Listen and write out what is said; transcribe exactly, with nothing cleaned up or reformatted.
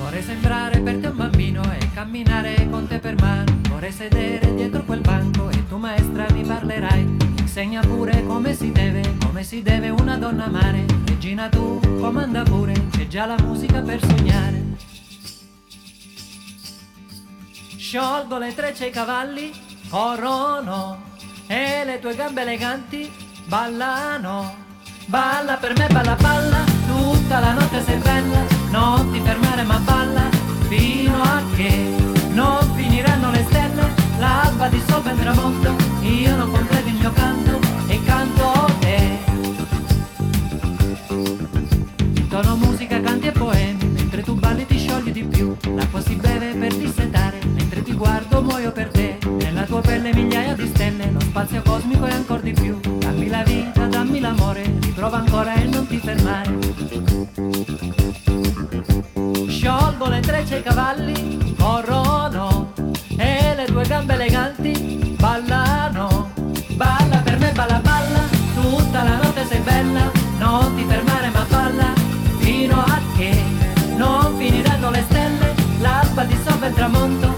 Vorrei sembrare per te un bambino e camminare con te per mano. Vorrei sedere dietro quel banco e tu maestra mi parlerai. Mi insegna pure come si deve, come si deve una donna amare. Regina tu comanda pure, c'è già la musica per sognare. Sciolgo le trecce ai cavalli, corrono e le tue gambe eleganti ballano. Balla per me, balla, balla, tutta la notte sei bella. Non ti fermare ma balla, fino a che non finiranno le stelle. L'alba dissolve il tramonto, io non completo il mio canto e canto te. Intono musica, canti e poemi, mentre tu balli ti sciogli di più. L'acqua si beve per dissetare, mentre ti guardo muoio per te. Nella tua pelle migliaia di stelle, lo spazio cosmico è ancora di più. Dammi la vita, dammi l'amore, riprova ancora e non ti fermare. Sciolgo le trecce ai cavalli, corrono e le tue gambe eleganti ballano. Balla per me, balla, balla, tutta la notte sei bella. Non ti fermare ma balla, fino a che non finiranno le stelle. L'alba dissolve il tramonto,